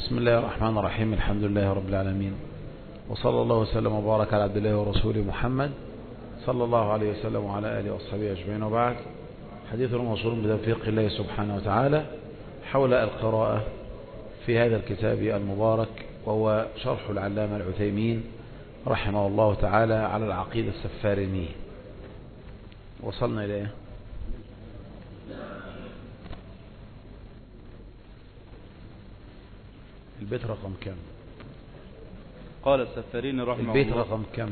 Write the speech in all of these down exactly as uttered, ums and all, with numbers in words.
بسم الله الرحمن الرحيم. الحمد لله رب العالمين، وصلى الله وسلم وبارك على عبد الله ورسوله محمد صلى الله عليه وسلم وعلى آله وصحبه أجمعين، وبعد. حديث موصول بتوفيق الله سبحانه وتعالى حول القراءة في هذا الكتاب المبارك، وهو شرح العلامة العثيمين رحمه الله تعالى على العقيدة السفارينية. وصلنا إليه البيت رقم كم؟ قال السفاريني رحمه الله. البيت رقم كم؟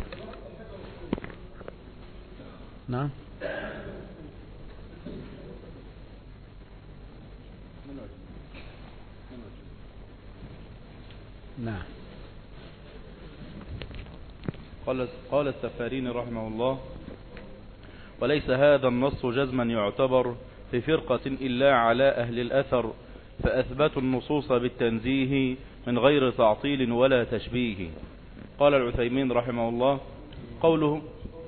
نعم نعم قال قال السفاريني رحمه الله: وليس هذا النص جزما يعتبر في فرقة إلا على أهل الأثر، فأثبتوا النصوص بالتنزيه من غير تعطيل ولا تشبيه. قال العثيمين رحمه الله: قوله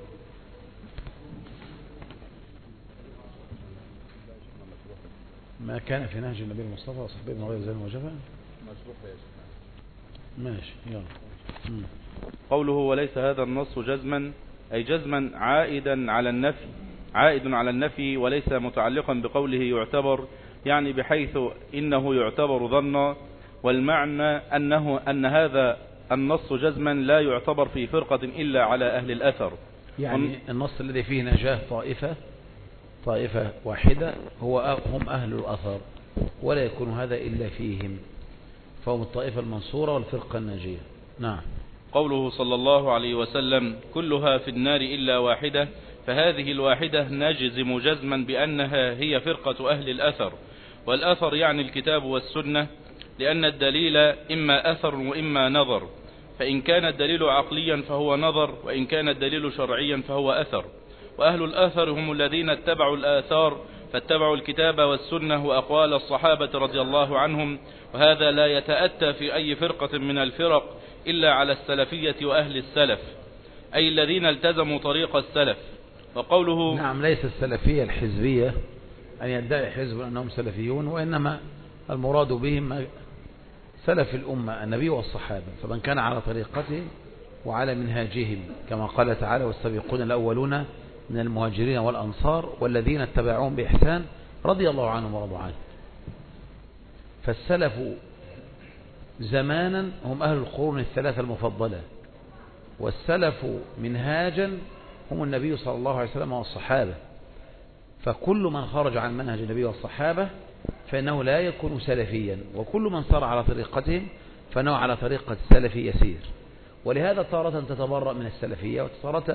ما كان في نهج النبي المصطفى وصحبه من غير زين وجفا. ماشي يلا. مم. قوله وليس هذا النص جزما أي جزما عائدا على النفي عائد على النفي وليس متعلقا بقوله يعتبر، يعني بحيث إنه يعتبر ظنا، والمعنى أنه أن هذا النص جزما لا يعتبر في فرقة إلا على أهل الأثر. يعني النص الذي فيه نجاة طائفة طائفة واحدة هو هم أهل الأثر، ولا يكون هذا إلا فيهم، فهم الطائفة المنصورة والفرقة الناجية. نعم. قوله صلى الله عليه وسلم: كلها في النار إلا واحدة، فهذه الواحدة نجزم جزما بأنها هي فرقة أهل الأثر. والأثر يعني الكتاب والسنة، لأن الدليل إما أثر وإما نظر، فإن كان الدليل عقليا فهو نظر، وإن كان الدليل شرعيا فهو أثر. وأهل الأثر هم الذين اتبعوا الآثار، فاتبعوا الكتاب والسنة وأقوال الصحابة رضي الله عنهم، وهذا لا يتأتى في أي فرقة من الفرق إلا على السلفية وأهل السلف، أي الذين التزموا طريق السلف. وقوله نعم، ليس السلفية الحزبية أن يدعي حزب أنهم سلفيون، وإنما المراد بهم سلف الأمة النبي والصحابة، فمن كان على طريقتهم وعلى منهاجهم، كما قال تعالى: والسابقون الأولون من المهاجرين والأنصار والذين اتبعوهم بإحسان رضي الله عنهم ورضوا عنه. فالسلف زمانا هم أهل القرون الثلاثة المفضلة، والسلف منهاجا هم النبي صلى الله عليه وسلم والصحابة. فكل من خرج عن منهج النبي والصحابة فإنه لا يكون سلفيا، وكل من صار على طريقتهم فإنه على طريقة السلف يسير. ولهذا تارة تتبرأ من السلفية، وتارة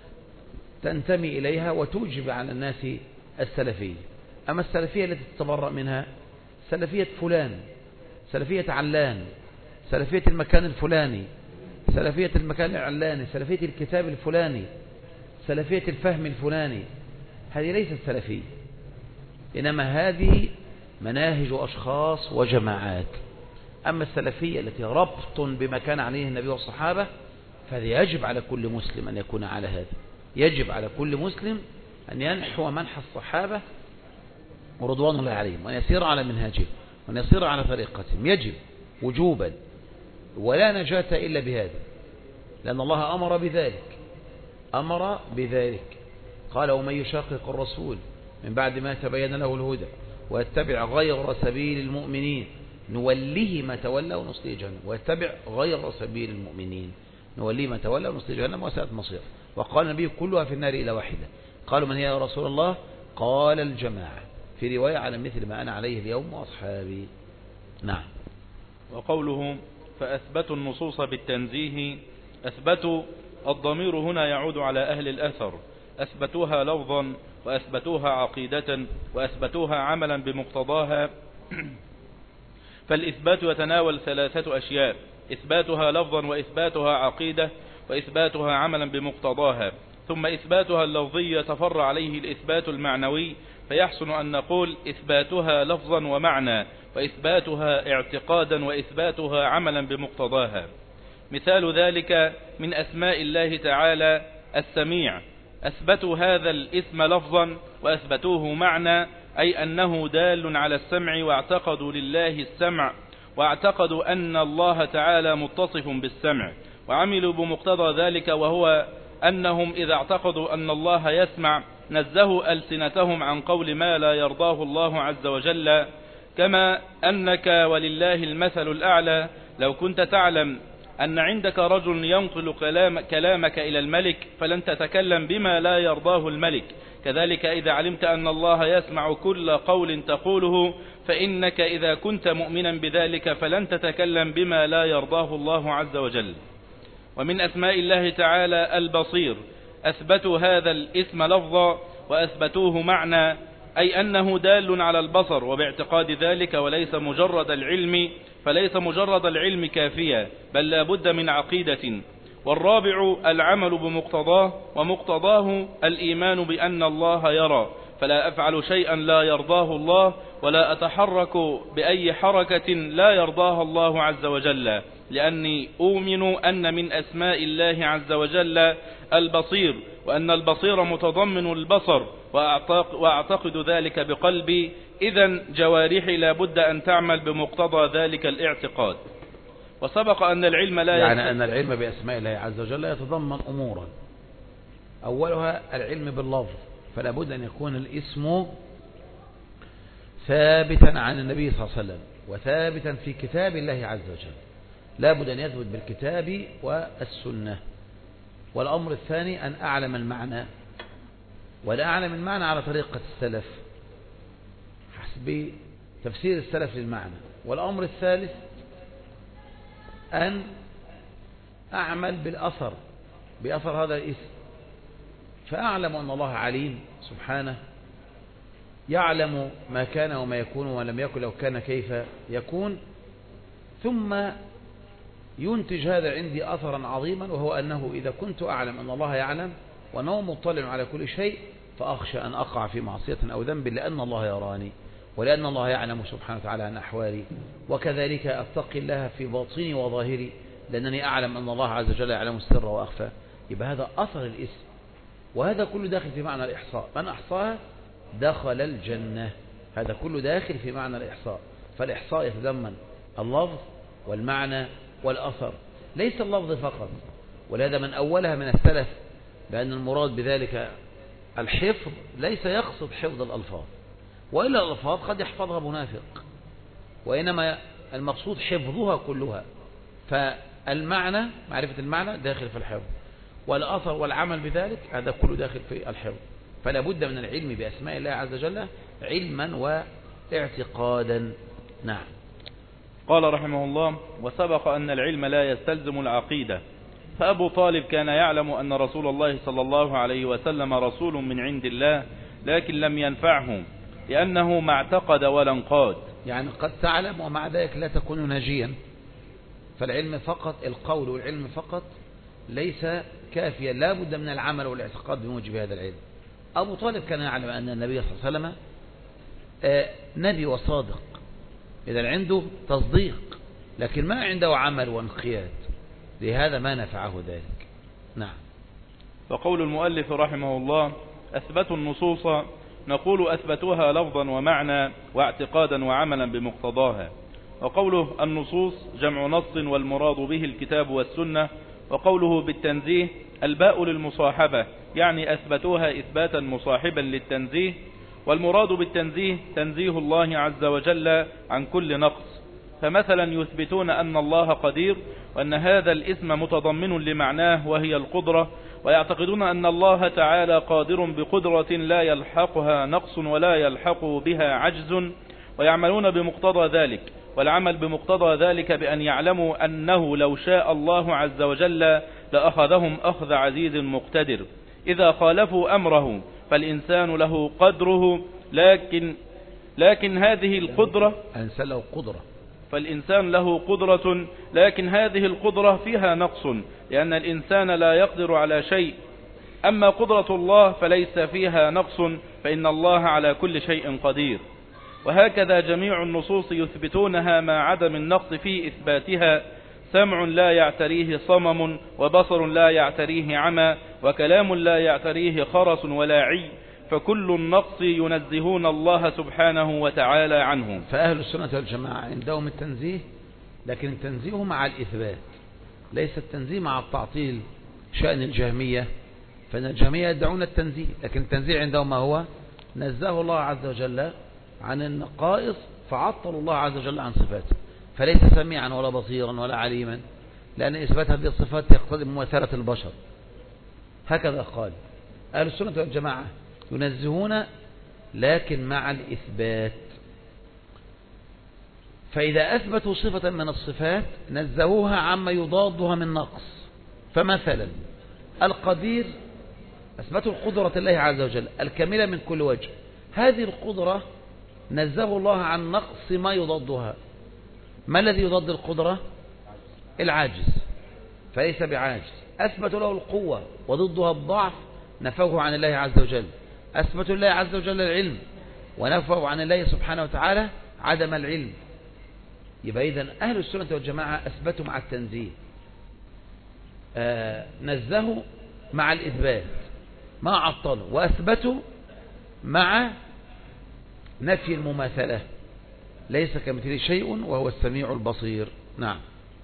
تنتمي إليها وتوجب على الناس السلفية. أما السلفية التي تتبرأ منها سلفية فلان، سلفية علان، سلفية المكان الفلاني، سلفية المكان العلاني، سلفية الكتاب الفلاني، سلفية الفهم الفلاني، هذه ليست سلفية، إنما هذه مناهج أشخاص وجماعات. أما السلفية التي ربط بما كان عليه النبي والصحابة فهذا يجب على كل مسلم أن يكون على هذا، يجب على كل مسلم أن ينحو منحى الصحابة ورضوان الله عليهم، وأن يسير على منهاجهم، وأن يسير على طريقتهم، يجب وجوبا، ولا نجاة إلا بهذا، لأن الله أمر بذلك أمر بذلك قال: ومن يشاقق الرسول من بعد ما تبين له الهدى ويتبع غير سبيل المؤمنين نوليه ما تولى ونصليه جهنم. ويتبع غير سبيل المؤمنين نوليه ما تولى ونصليه جهنم وساءت مصيره. وقال النبي: كلها في النار إلا واحدة. قالوا: من هي يا رسول الله؟ قال: الجماعة. في رواية: على مثل ما أنا عليه اليوم وأصحابي. نعم. وقوله فأثبتوا النصوص بالتنزيه، أثبتوا الضمير هنا يعود على أهل الأثر، أثبتوها لفظا وأثبتوها عقيدة وأثبتوها عملا بمقتضاها. فالإثبات يتناول ثلاثة أشياء: إثباتها لفظا، وإثباتها عقيدة، وإثباتها عملا بمقتضاها. ثم إثباتها اللفظي يتفرع عليه الإثبات المعنوي، فيحسن أن نقول إثباتها لفظا ومعنى، وإثباتها اعتقادا، وإثباتها عملا بمقتضاها. مثال ذلك من أسماء الله تعالى السميع، أثبتوا هذا الاسم لفظا وأثبتوه معنى، أي أنه دال على السمع، واعتقدوا لله السمع واعتقدوا أن الله تعالى متصف بالسمع، وعملوا بمقتضى ذلك، وهو أنهم إذا اعتقدوا أن الله يسمع نزهوا ألسنتهم عن قول ما لا يرضاه الله عز وجل، كما أنك ولله المثل الأعلى لو كنت تعلم أن عندك رجل ينقل كلام كلامك إلى الملك فلن تتكلم بما لا يرضاه الملك، كذلك إذا علمت أن الله يسمع كل قول تقوله فإنك إذا كنت مؤمنا بذلك فلن تتكلم بما لا يرضاه الله عز وجل. ومن أسماء الله تعالى البصير، أثبتوا هذا الاسم لفظا وأثبتوه معنى، أي أنه دال على البصر، وباعتقاد ذلك وليس مجرد العلم، فليس مجرد العلم كافيا بل لا بد من عقيدة. والرابع العمل بمقتضاه، ومقتضاه الإيمان بأن الله يرى، فلا أفعل شيئا لا يرضاه الله، ولا أتحرك بأي حركة لا يرضاها الله عز وجل، لأني أؤمن أن من أسماء الله عز وجل البصير، وأن البصير متضمن البصر، وأعتقد ذلك بقلبي، إذن جوارحي لا بد أن تعمل بمقتضى ذلك الاعتقاد. وسبق أن العلم لا يعني أن العلم بأسماء الله عز وجل يتضمن أمورا، أولها العلم باللفظ، فلا بد أن يكون الاسم ثابتا عن النبي صلى الله عليه وسلم وثابتا في كتاب الله عز وجل، لا بد أن يثبت بالكتاب والسنة. والأمر الثاني أن أعلم المعنى، ولا أعلم المعنى على طريقة السلف حسب تفسير السلف للمعنى. والأمر الثالث أن أعمل بالأثر، بأثر هذا الاسم، فأعلم أن الله عليم سبحانه، يعلم ما كان وما يكون وما لم يكن لو كان كيف يكون، ثم ينتج هذا عندي أثرا عظيما، وهو أنه إذا كنت أعلم أن الله يعلم وأنه مطلع على كل شيء فأخشى أن أقع في معصية أو ذنب، لأن الله يراني ولأن الله يعلم سبحانه وتعالى عن أحوالي، وكذلك أتقي الله في باطني وظاهري لأنني أعلم أن الله عز وجل يعلم السر وأخفى. يبقى هذا أثر الاسم، وهذا كله داخل في معنى الإحصاء، من أحصاها دخل الجنة، هذا كله داخل في معنى الإحصاء. فالإحصاء يتضمن اللفظ والمعنى والأثر، ليس اللفظ فقط. ولهذا من أولها من السلف بأن المراد بذلك الحفظ، ليس يقصد حفظ الألفاظ، وإلا الألفاظ قد يحفظها منافق، وإنما المقصود حفظها كلها. فالمعنى، معرفة المعنى داخل في الحفظ، والأثر والعمل بذلك هذا كله داخل في الحفظ. فلا بد من العلم بأسماء الله عز وجل علما واعتقادا. نعم. قال رحمه الله: وسبق أن العلم لا يستلزم العقيدة، فأبو طالب كان يعلم أن رسول الله صلى الله عليه وسلم رسول من عند الله، لكن لم ينفعه لأنه ما اعتقد ولا انقاد. يعني قد تعلم ومع ذلك لا تكون ناجيا، فالعلم فقط، القول والعلم فقط ليس كافيا، لا بد من العمل والاعتقاد بموجب هذا العلم. أبو طالب كان يعلم أن النبي صلى الله عليه وسلم نبي وصادق، إذا عنده تصديق، لكن ما عنده عمل وانقياد، لهذا ما نفعه ذلك. نعم. فقول المؤلف رحمه الله: أثبتوا النصوص، نقول أثبتوها لفظا ومعنى واعتقادا وعملا بمقتضاها. وقوله النصوص جمع نص، والمراد به الكتاب والسنة. وقوله بالتنزيه الباء للمصاحبة، يعني أثبتوها إثباتا مصاحبا للتنزيه، والمراد بالتنزيه تنزيه الله عز وجل عن كل نقص. فمثلا يثبتون أن الله قدير، وأن هذا الاسم متضمن لمعناه وهي القدرة، ويعتقدون أن الله تعالى قادر بقدرة لا يلحقها نقص ولا يلحق بها عجز، ويعملون بمقتضى ذلك. والعمل بمقتضى ذلك بأن يعلموا أنه لو شاء الله عز وجل لأخذهم أخذ عزيز مقتدر إذا خالفوا أمره، فالإنسان له قدره، لكن لكن هذه القدرة الإنسان له قدرة فالإنسان له قدرة لكن هذه القدرة فيها نقص، لأن الإنسان لا يقدر على شيء. أما قدرة الله فليس فيها نقص، فإن الله على كل شيء قدير. وهكذا جميع النصوص يثبتونها مع عدم النقص في إثباتها. سمع لا يعتريه صمم، وبصر لا يعتريه عمى، وكلام لا يعتريه خرس ولا عي، فكل النقص ينزهون الله سبحانه وتعالى عنه. فأهل السنة والجماعة عندهم التنزيه لكن التنزيه مع الإثبات، ليس التنزيه مع التعطيل. شأن الجهمية، فإن الجهمية يدعون التنزيه، لكن التنزيه عندهم ما هو؟ نزه الله عز وجل عن النقائص فعطل الله عز وجل عن صفاته، فليس سميعا ولا بصيرا ولا عليما، لأن إثبات هذه الصفات يقتضي مماثلة البشر. هكذا قال أهل السنة والجماعة، ينزهون لكن مع الإثبات. فإذا أثبتوا صفة من الصفات نزهوها عما يضادها من نقص. فمثلا القدير أثبتوا القدرة الله عز وجل الكاملة من كل وجه، هذه القدرة نزهوا الله عن نقص ما يضادها. ما الذي يضاد القدرة؟ العاجز، فليس بعاجز. أثبتوا له القوة وضدها الضعف، نفوه عن الله عز وجل. أثبتوا الله عز وجل العلم ونفوا عن الله سبحانه وتعالى عدم العلم. يبقى إذن أهل السنة والجماعة أثبتوا مع التنزيه، آه نزهوا مع الإثبات ما عطلوا، وأثبتوا مع نفي المماثلة، ليس كمثله شيء وهو السميع البصير. نعم.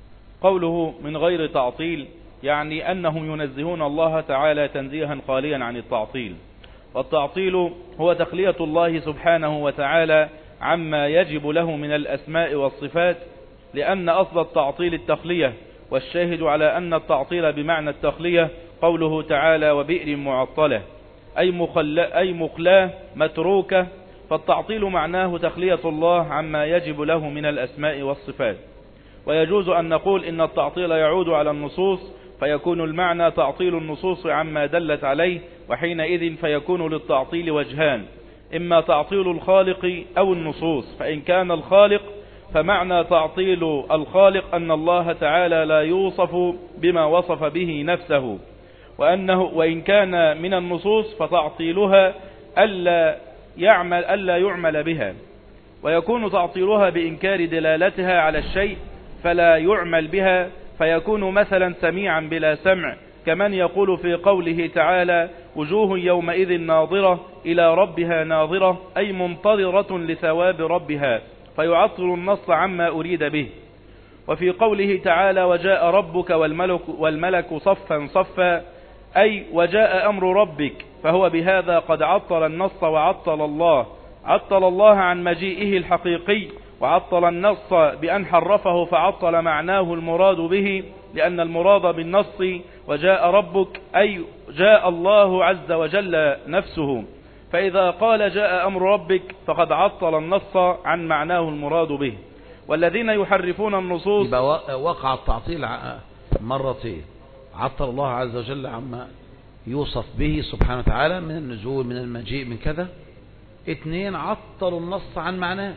قوله من غير تعطيل يعني أنهم ينزهون الله تعالى تنزيها خاليا عن التعطيل. والتعطيل هو تخلية الله سبحانه وتعالى عما يجب له من الأسماء والصفات، لأن أصل التعطيل التخلية، والشاهد على أن التعطيل بمعنى التخلية قوله تعالى وبئر معطلة، أي مخلا أي مخلاه متروكة. فالتعطيل معناه تخلية الله عما يجب له من الأسماء والصفات. ويجوز أن نقول إن التعطيل يعود على النصوص، فيكون المعنى تعطيل النصوص عما دلت عليه، وحينئذ فيكون للتعطيل وجهان: إما تعطيل الخالق أو النصوص. فإن كان الخالق فمعنى تعطيل الخالق أن الله تعالى لا يوصف بما وصف به نفسه، وأنه وإن كان من النصوص فتعطيلها ألا يعمل, ألا يعمل بها، ويكون تعطيلها بإنكار دلالتها على الشيء فلا يعمل بها، فيكون مثلا سميعا بلا سمع، كمن يقول في قوله تعالى وجوه يومئذ ناظرة إلى ربها ناظرة، أي منتظرة لثواب ربها، فيعطل النص عما أريد به. وفي قوله تعالى وجاء ربك والملك, والملك صفا صفا، أي وجاء أمر ربك، فهو بهذا قد عطل النص وعطل الله، عطل الله عن مجيئه الحقيقي، وعطل النص بأن حرفه فعطل معناه المراد به، لأن المراد بالنص وجاء ربك أي جاء الله عز وجل نفسه، فإذا قال جاء أمر ربك فقد عطل النص عن معناه المراد به. والذين يحرفون النصوص، يبقى وقع التعطيل مرتين: عطل الله عز وجل عما يوصف به سبحانه وتعالى من النزول من المجيء من كذا. اثنين، عطلوا النص عن معناه،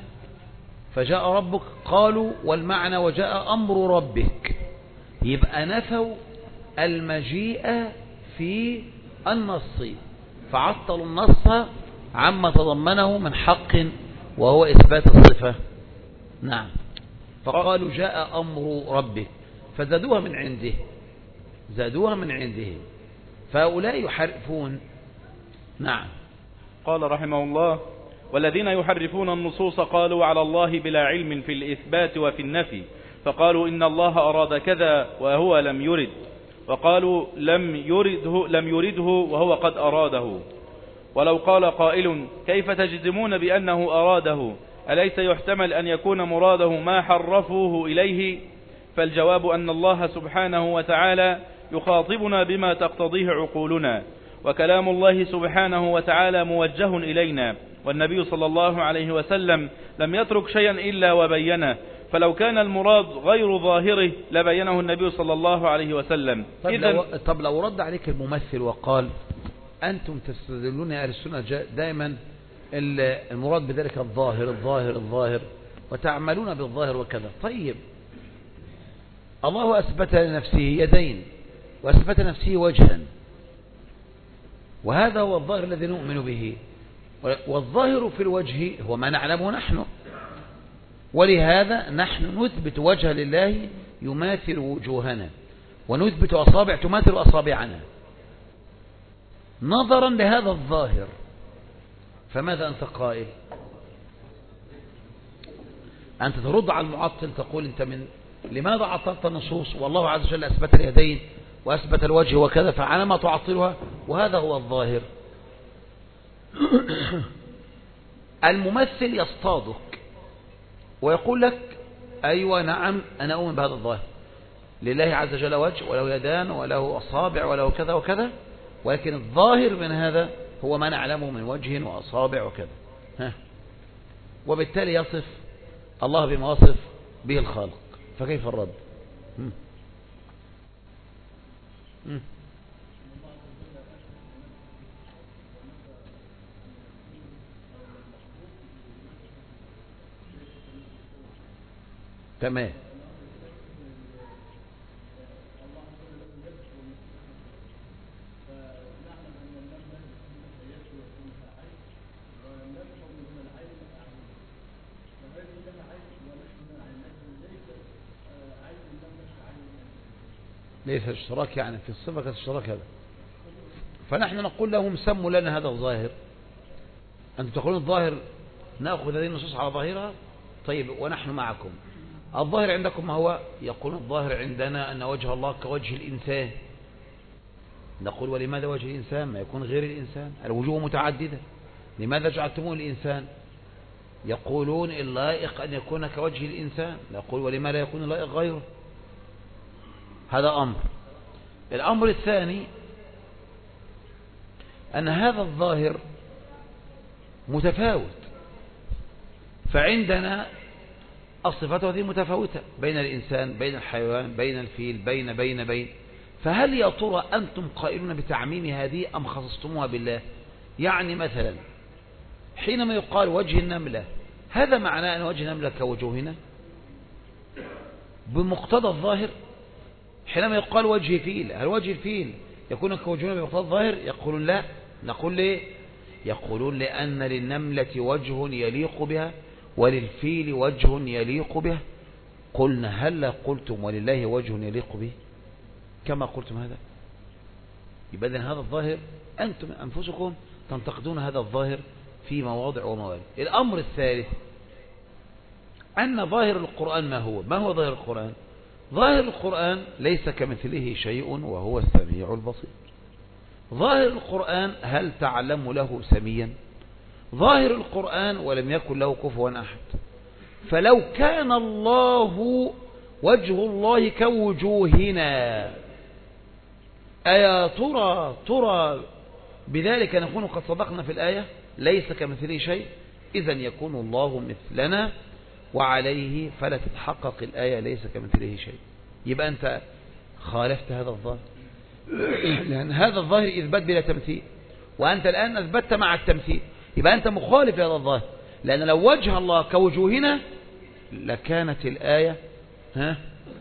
فجاء ربك قالوا والمعنى وجاء أمر ربك، يبقى نفوا المجيء في النص فعطلوا النص عما تضمنه من حق وهو إثبات الصفة. نعم. فقالوا جاء أمر ربك فزادوها من عنده، زادوها من عنده، فهؤلاء يحرفون. نعم. قال رحمه الله والذين يحرفون النصوص قالوا على الله بلا علم في الإثبات وفي النفي، فقالوا إن الله أراد كذا وهو لم يرد، وقالوا لم يرده, لم يرده وهو قد أراده. ولو قال قائل كيف تجزمون بأنه أراده؟ أليس يحتمل أن يكون مراده ما حرفوه إليه؟ فالجواب أن الله سبحانه وتعالى يخاطبنا بما تقتضيه عقولنا، وكلام الله سبحانه وتعالى موجه إلينا، والنبي صلى الله عليه وسلم لم يترك شيئا إلا وبينه، فلو كان المراد غير ظاهره لبينه النبي صلى الله عليه وسلم. طب, لو, طب لو رد عليك الممثل وقال أنتم تستدلون أهل السنة دائما المراد بذلك الظاهر الظاهر الظاهر وتعملون بالظاهر وكذا. طيب الله أثبت لنفسه يدين وأثبت نفسه وجها، وهذا هو الظاهر الذي نؤمن به، والظاهر في الوجه هو ما نعلمه نحن، ولهذا نحن نثبت وجه لله يماثل وجوهنا، ونثبت أصابع تماثل أصابعنا نظرا لهذا الظاهر. فماذا أنت قائل؟ أنت ترد على المعطل تقول أنت من لماذا عطلت النصوص والله عز وجل أثبت اليدين وأثبت الوجه وكذا، فعلى ما تعطلها؟ وهذا هو الظاهر. الممثل يصطادك ويقول لك أيوة نعم أنا أؤمن بهذا الظاهر، لله عز وجل وجه وله يدان وله أصابع وله كذا وكذا، ولكن الظاهر من هذا هو ما نعلمه من وجه وأصابع وكذا، ها. وبالتالي يصف الله بما وصف به الخالق، فكيف الرد؟ هم. هم. تمام. ليس اشتراك يعني في الصفة كاشتراك هذا، فنحن نقول لهم سموا لنا هذا الظاهر. أنتم تقولون الظاهر نأخذ هذه النصوص على ظاهرها، طيب ونحن معكم. الظاهر عندكم ما هو؟ يقول الظاهر عندنا أن وجه الله كوجه الإنسان. نقول ولماذا وجه الإنسان ما يكون غير الإنسان؟ الوجوه متعددة، لماذا جعلتموه الإنسان؟ يقولون اللائق أن يكون كوجه الإنسان، نقول ولماذا يكون اللائق غيره؟ هذا أمر. الأمر الثاني أن هذا الظاهر متفاوت، فعندنا الصفات هذه متفاوتة بين الإنسان بين الحيوان بين الفيل بين بين بين فهل يا ترى أنتم قائلون بتعميم هذه أم خصصتموها بالله؟ يعني مثلا حينما يقال وجه النملة، هذا معناه أن وجه النملة كوجوهنا بمقتضى الظاهر؟ حينما يقال وجه فيل، هل وجه الفيل يكون كوجهنا بمقتضى الظاهر؟ يقولون لا. نقول ليه؟ يقولون لأن للنملة وجه يليق بها وللفيل وجه يليق به. قلنا هل قلتم ولله وجه يليق به كما قلتم هذا؟ يبقى هذا الظاهر أنتم أنفسكم تنتقدون هذا الظاهر في مواضع وموارد. الأمر الثالث أن ظاهر القرآن ما هو؟ ما هو ظاهر القرآن؟ ظاهر القرآن ليس كمثله شيء وهو السميع البصير. ظاهر القرآن هل تعلم له سميا؟ ظاهر القرآن ولم يكن له كفوا أحد. فلو كان الله وجه الله كوجوهنا أيا ترى ترى بذلك نكون قد صدقنا في الآية ليس كمثله شيء؟ إذن يكون الله مثلنا وعليه فلا تتحقق الآية ليس كمثله شيء. يبقى أنت خالفت هذا الظاهر، لأن هذا الظاهر إثبات بلا تمثيل، وأنت الآن أثبتت مع التمثيل، يبقى أنت مخالف هذا الظاهر. لأن لو وجه الله كوجوهنا لكانت الآية ها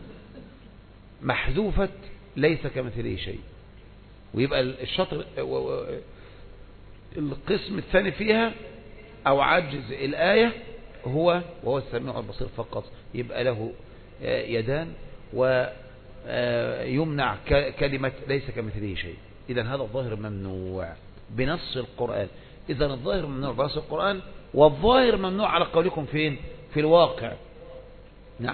محذوفة ليس كمثله شيء، ويبقى الشطر القسم الثاني فيها أو عجز الآية هو وهو السميع البصير فقط، يبقى له يدان ويمنع كلمة ليس كمثله شيء. إذن هذا الظاهر ممنوع بنص القرآن. إذن الظاهر ممنوع بنص القرآن، والظاهر ممنوع على قولكم فين؟ في الواقع. نعم.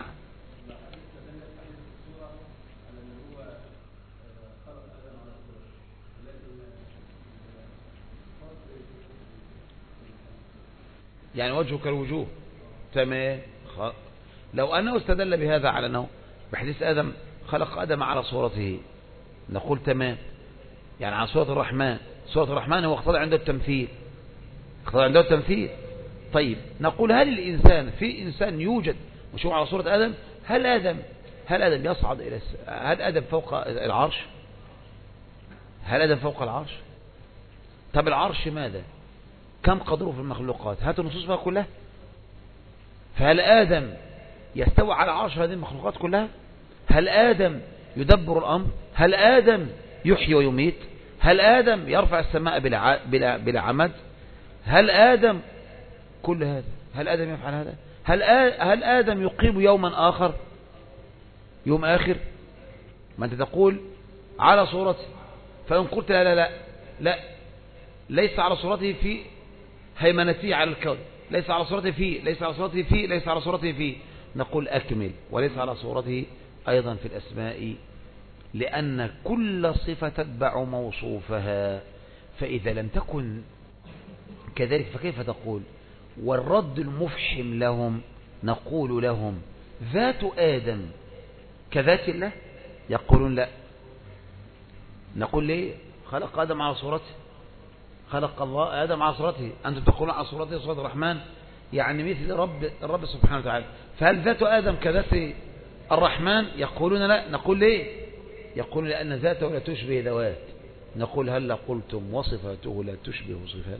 يعني وجهه كالوجوه، تمام. لو أنه استدل بهذا على أنه بحديث آدم خلق آدم على صورته، نقول تمام، يعني على صورة الرحمن. صورة الرحمن هو اقتضى عنده التمثيل، اقتضى عنده التمثيل. طيب نقول هل الإنسان في إنسان يوجد مشروع على صورة آدم؟ هل آدم هل آدم يصعد إلى الس... هل آدم فوق العرش؟ هل آدم فوق العرش؟ طب العرش ماذا؟ كم قدره في المخلوقات؟ هاتوا النصوص بها كلها. فهل آدم يستوى على عرش هذه المخلوقات كلها؟ هل آدم يدبر الأمر؟ هل آدم يحيي ويميت؟ هل آدم يرفع السماء بلا, بلا, بلا عمد؟ هل آدم كل هذا؟ هل آدم يفعل هذا؟ هل, هل آدم يقيم يوما آخر، يوم آخر؟ ما أنت تقول على صورته، فإن قلت لا لا لا لا ليس على صورته في هيمنته على الكون، ليس على صورته فيه، ليس على صورته فيه، ليس على صورته فيه، نقول أكمل، وليس على صورته أيضا في الأسماء، لأن كل صفة تتبع موصوفها، فإذا لم تكن كذلك فكيف تقول؟ والرد المفحم لهم نقول لهم ذات آدم كذات الله؟ يقولون لا. نقول ليه؟ خلق آدم على صورته، خلق الله آدم على صورته، أنتم تقولون على صورته صورة الرحمن، يعني مثل رب الرب سبحانه وتعالى، فهل ذات آدم كذات الرحمن؟ يقولون لا. نقول ليه؟ يقول لأن ذاته لا تشبه ذوات. نقول هل قلتم وصفاته لا تشبه صفات؟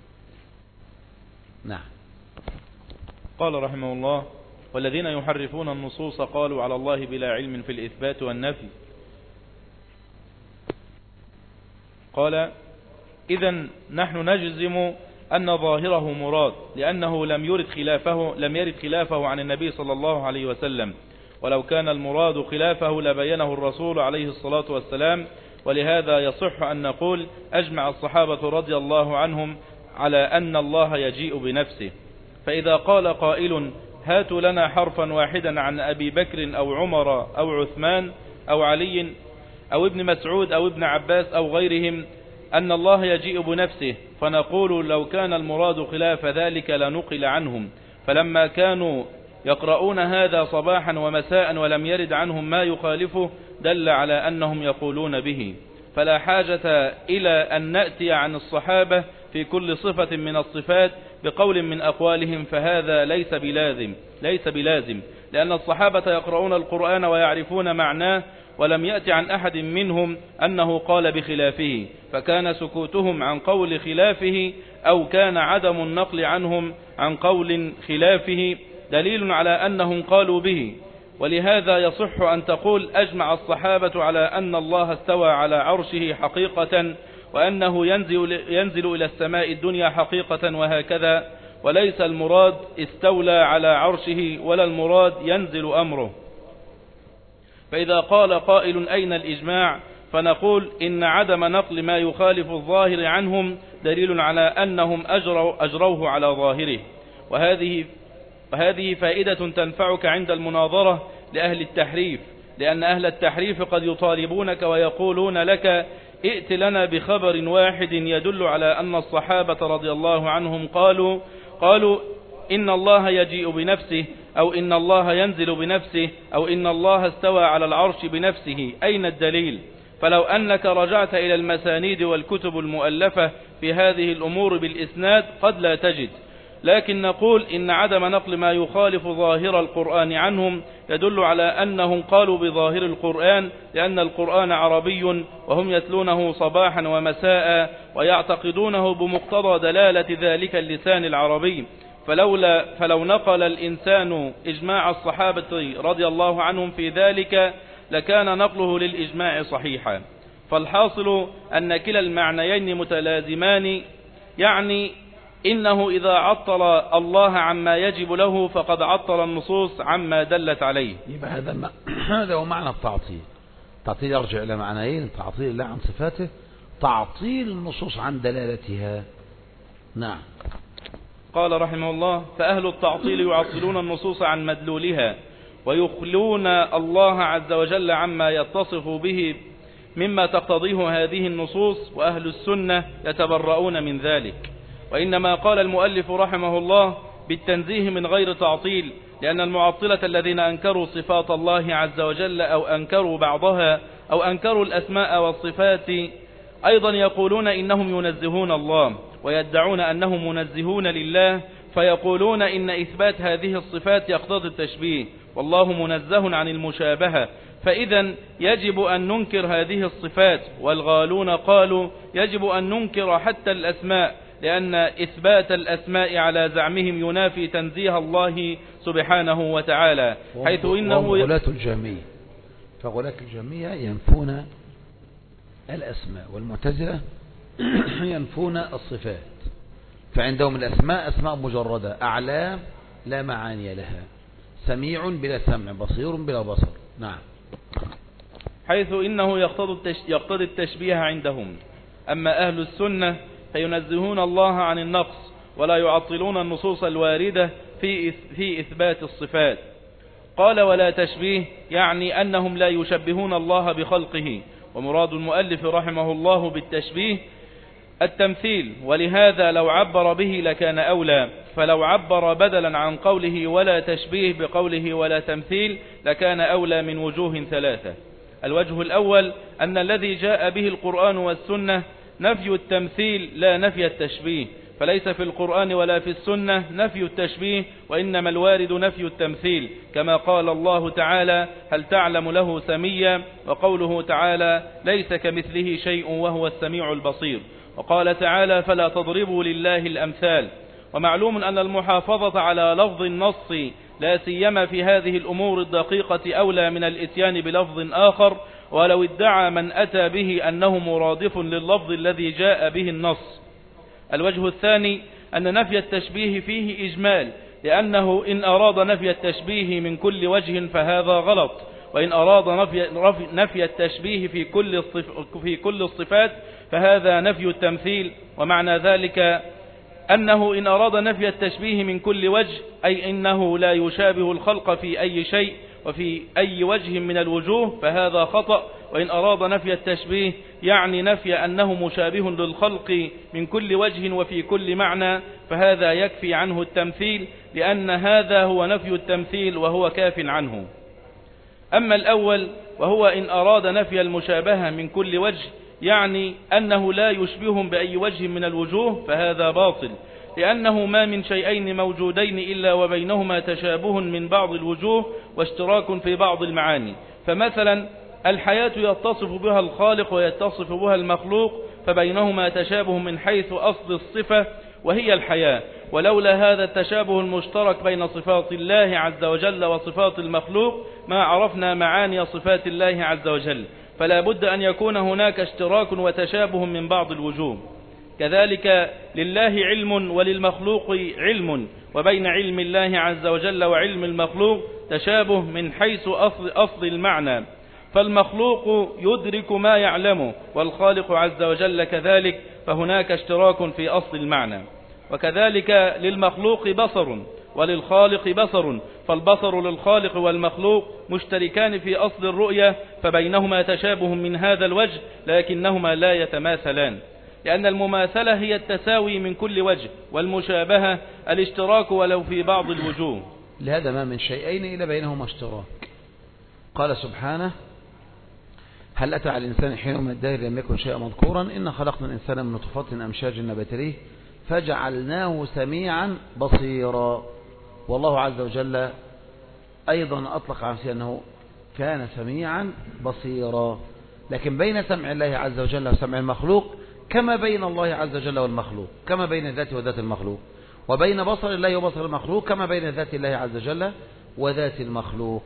نعم. قال رحمه الله: والذين يحرفون النصوص قالوا على الله بلا علم في الإثبات والنفي. قال: إذن نحن نجزم أن ظاهره مراد، لأنه لم يرد خلافه لم يرد خلافه عن النبي صلى الله عليه وسلم، ولو كان المراد خلافه لبينه الرسول عليه الصلاة والسلام. ولهذا يصح أن نقول أجمع الصحابة رضي الله عنهم على أن الله يجيء بنفسه. فإذا قال قائل: هاتوا لنا حرفا واحدا عن أبي بكر أو عمر أو عثمان أو علي أو ابن مسعود أو ابن عباس أو غيرهم أن الله يجيء بنفسه، فنقول لو كان المراد خلاف ذلك لنقل عنهم، فلما كانوا يقرؤون هذا صباحا ومساء ولم يرد عنهم ما يخالفه دل على أنهم يقولون به، فلا حاجة إلى أن نأتي عن الصحابة في كل صفة من الصفات بقول من أقوالهم، فهذا ليس بلازم ليس بلازم لأن الصحابة يقرؤون القرآن ويعرفون معناه، ولم يأتي عن أحد منهم أنه قال بخلافه، فكان سكوتهم عن قول خلافه أو كان عدم النقل عنهم عن قول خلافه دليل على أنهم قالوا به. ولهذا يصح أن تقول أجمع الصحابة على أن الله استوى على عرشه حقيقة، وأنه ينزل, ينزل إلى السماء الدنيا حقيقة، وهكذا، وليس المراد استولى على عرشه ولا المراد ينزل أمره. فإذا قال قائل أين الإجماع؟ فنقول إن عدم نقل ما يخالف الظاهر عنهم دليل على أنهم أجروا أجروه على ظاهره، وهذه وهذه فائدة تنفعك عند المناظرة لأهل التحريف، لأن أهل التحريف قد يطالبونك ويقولون لك ائت لنا بخبر واحد يدل على أن الصحابة رضي الله عنهم قالوا قالوا إن الله يجيء بنفسه، أو إن الله ينزل بنفسه، أو إن الله استوى على العرش بنفسه، أين الدليل؟ فلو أنك رجعت إلى المسانيد والكتب المؤلفة في هذه الأمور بالإسناد قد لا تجد، لكن نقول إن عدم نقل ما يخالف ظاهر القرآن عنهم يدل على أنهم قالوا بظاهر القرآن، لأن القرآن عربي وهم يتلونه صباحا ومساء ويعتقدونه بمقتضى دلالة ذلك اللسان العربي، فلولا فلو نقل الإنسان إجماع الصحابة رضي الله عنهم في ذلك لكان نقله للإجماع صحيحا. فالحاصل أن كلا المعنيين متلازمان، يعني إنه إذا عطل الله عما يجب له فقد عطل النصوص عما دلت عليه. يبقى هذا هذا هو معنى التعطيل. التعطيل يرجع إلى معنيين: تعطيل الله عن صفاته، تعطيل النصوص عن دلالتها. نعم. قال رحمه الله: فأهل التعطيل يعطلون النصوص عن مدلولها ويخلون الله عز وجل عما يتصف به مما تقتضيه هذه النصوص، وأهل السنة يتبرؤون من ذلك. وإنما قال المؤلف رحمه الله بالتنزيه من غير تعطيل، لأن المعطلة الذين أنكروا صفات الله عز وجل أو أنكروا بعضها أو أنكروا الأسماء والصفات أيضا يقولون إنهم ينزهون الله ويدعون أنهم منزهون لله، فيقولون إن إثبات هذه الصفات يقتضي التشبيه، والله منزه عن المشابهة، فإذا يجب أن ننكر هذه الصفات. والغالون قالوا يجب أن ننكر حتى الأسماء، لأن إثبات الأسماء على زعمهم ينافي تنزيه الله سبحانه وتعالى، حيث إنه غلاة الجهمية فغلاة الجهمية ينفون الأسماء، والمعتزلة ينفون الصفات، فعندهم الأسماء أسماء مجردة أعلام لا معاني لها، سميع بلا سمع، بصير بلا بصر. نعم. حيث إنه يقتضي التشبيه عندهم. أما أهل السنة فينزهون الله عن النقص ولا يعطلون النصوص الواردة في في إثبات الصفات، قال ولا تشبيه يعني أنهم لا يشبهون الله بخلقه. ومراد المؤلف رحمه الله بالتشبيه التمثيل، ولهذا لو عبر به لكان أولى، فلو عبر بدلا عن قوله ولا تشبيه بقوله ولا تمثيل لكان أولى من وجوه ثلاثة. الوجه الأول أن الذي جاء به القرآن والسنة نفي التمثيل لا نفي التشبيه، فليس في القرآن ولا في السنة نفي التشبيه، وإنما الوارد نفي التمثيل، كما قال الله تعالى هل تعلم له سميا، وقوله تعالى ليس كمثله شيء وهو السميع البصير، وقال تعالى فلا تضربوا لله الأمثال. ومعلوم أن المحافظة على لفظ النص لا سيما في هذه الأمور الدقيقة أولى من الإتيان بلفظ آخر، ولو ادعى من أتى به أنه مرادف لللفظ الذي جاء به النص. الوجه الثاني أن نفي التشبيه فيه إجمال، لأنه إن أراد نفي التشبيه من كل وجه فهذا غلط، وإن أراد نفي, نفي التشبيه في كل, الصف في كل الصفات فهذا نفي التمثيل. ومعنى ذلك أنه إن أراد نفي التشبيه من كل وجه أي إنه لا يشابه الخلق في أي شيء وفي أي وجه من الوجوه فهذا خطأ، وإن أراد نفي التشبيه يعني نفي أنه مشابه للخلق من كل وجه وفي كل معنى فهذا يكفي عنه التمثيل، لأن هذا هو نفي التمثيل وهو كاف عنه. أما الأول وهو إن أراد نفي المشابهة من كل وجه يعني أنه لا يشبههم بأي وجه من الوجوه فهذا باطل، لأنه ما من شيئين موجودين إلا وبينهما تشابه من بعض الوجوه واشتراك في بعض المعاني. فمثلا الحياة يتصف بها الخالق ويتصف بها المخلوق، فبينهما تشابه من حيث أصل الصفة وهي الحياة، ولولا هذا التشابه المشترك بين صفات الله عز وجل وصفات المخلوق ما عرفنا معاني صفات الله عز وجل، فلا بد أن يكون هناك اشتراك وتشابه من بعض الوجوه. كذلك لله علم وللمخلوق علم، وبين علم الله عز وجل وعلم المخلوق تشابه من حيث أصل, أصل المعنى، فالمخلوق يدرك ما يعلمه والخالق عز وجل كذلك، فهناك اشتراك في أصل المعنى. وكذلك للمخلوق بصر وللخالق بصر، فالبصر للخالق والمخلوق مشتركان في أصل الرؤية، فبينهما تشابه من هذا الوجه لكنهما لا يتماثلان، لأن المماثلة هي التساوي من كل وجه، والمشابهة الاشتراك ولو في بعض الوجوه. لهذا ما من شيئين إلا بينهما اشتراك. قال سبحانه هل أتى على الإنسان حين من الدهر لم يكن شيئا مذكورا إن خلقنا الإنسان من نطفة أمشاج نبتليه فجعلناه سميعا بصيرا. والله عز وجل أيضا أطلق عن أنه كان سميعا بصيرا، لكن بين سمع الله عز وجل وسمع المخلوق كما بين الله عز وجل والمخلوق، كما بين الذات وذات المخلوق، وبين بصر الله وبصر المخلوق كما بين ذات الله عز وجل وذات المخلوق.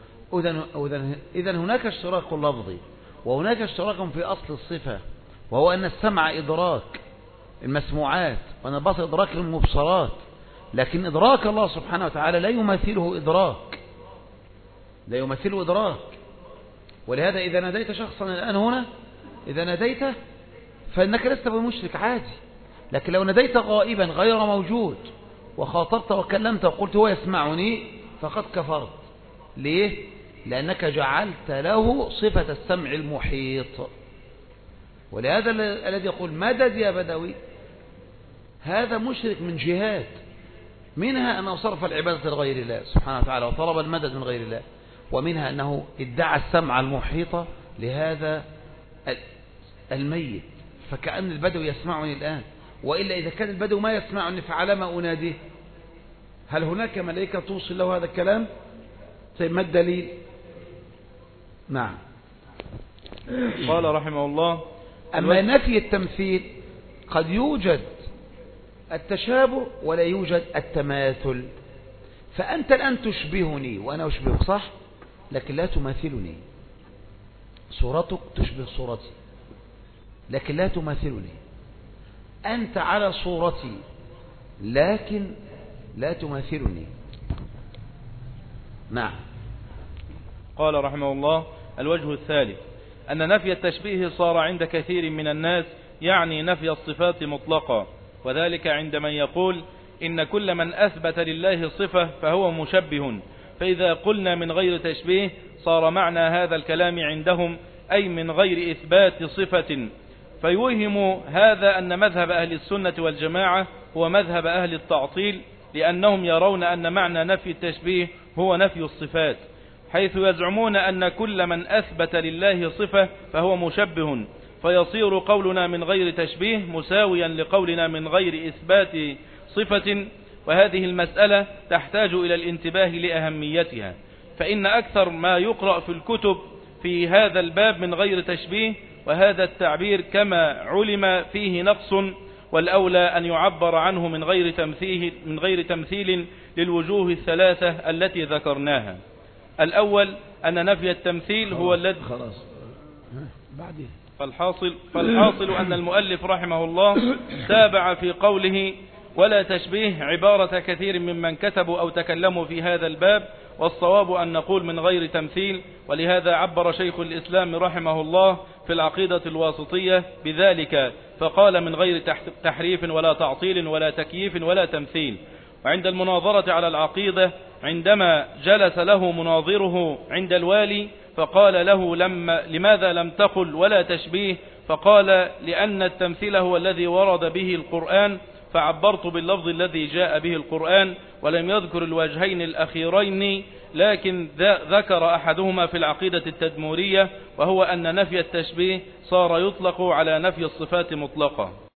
إذن هناك اشتراك لفظي وهناك اشتراك في أصل الصفة، وهو أن السمع إدراك المسموعات وأن البصر إدراك المبصرات، لكن إدراك الله سبحانه وتعالى لا يمثله إدراك، لا يمثله إدراك. ولهذا إذا ناديت شخصا الآن هنا، إذا ناديته فإنك لست بمشرك عادي، لكن لو ناديت غائبا غير موجود وخاطبت وكلمت وقلت هو يسمعني فقد كفرت. ليه؟ لأنك جعلت له صفة السمع المحيط. ولهذا الذي يقول مدد يا بدوي هذا مشرك من جهات، منها أنه صرف العبادة لغير الله سبحانه وتعالى وطلب المدد من غير الله، ومنها أنه ادعى السمع المحيط لهذا الميت، فكأن البدو يسمعني الآن، وإلا إذا كان البدو ما يسمعني فعلى ما أناديه؟ هل هناك ملائكة توصل له هذا الكلام؟ طيب ما الدليل؟ نعم. قال رحمه الله أما نفي التمثيل قد يوجد التشابه ولا يوجد التماثل، فأنت الآن تشبهني وأنا أشبهك صح، لكن لا تماثلني. صورتك تشبه صورتي لكن لا تماثلني. أنت على صورتي لكن لا تماثلني. نعم. قال رحمه الله الوجه الثالث أن نفي التشبيه صار عند كثير من الناس يعني نفي الصفات مطلقا، وذلك عند من يقول إن كل من أثبت لله صفة فهو مشبه، فإذا قلنا من غير تشبيه صار معنى هذا الكلام عندهم أي من غير إثبات صفة، فيوهم هذا أن مذهب أهل السنة والجماعة هو مذهب أهل التعطيل، لأنهم يرون أن معنى نفي التشبيه هو نفي الصفات، حيث يزعمون أن كل من أثبت لله صفة فهو مشبه، فيصير قولنا من غير تشبيه مساويا لقولنا من غير إثبات صفة. وهذه المسألة تحتاج إلى الانتباه لأهميتها، فإن أكثر ما يقرأ في الكتب في هذا الباب من غير تشبيه، وهذا التعبير كما علم فيه نقص، والأولى أن يعبر عنه من غير تمثيل, من غير تمثيل للوجوه الثلاثة التي ذكرناها. الأول أن نفي التمثيل هو الذي خلاص بعدين فالحاصل, فالحاصل أن المؤلف رحمه الله تابع في قوله ولا تشبيه عبارة كثير ممن كتبوا أو تكلموا في هذا الباب، والصواب أن نقول من غير تمثيل. ولهذا عبر شيخ الإسلام رحمه الله في العقيدة الواسطية بذلك، فقال من غير تحريف ولا تعطيل ولا تكييف ولا تمثيل. وعند المناظرة على العقيدة عندما جلس له مناظره عند الوالي فقال له لما لماذا لم تقل ولا تشبيه؟ فقال لأن التمثيل هو الذي ورد به القرآن، فعبرت باللفظ الذي جاء به القرآن، ولم يذكر الوجهين الأخيرين، لكن ذكر أحدهما في العقيدة التدمورية، وهو أن نفي التشبيه صار يطلق على نفي الصفات مطلقة.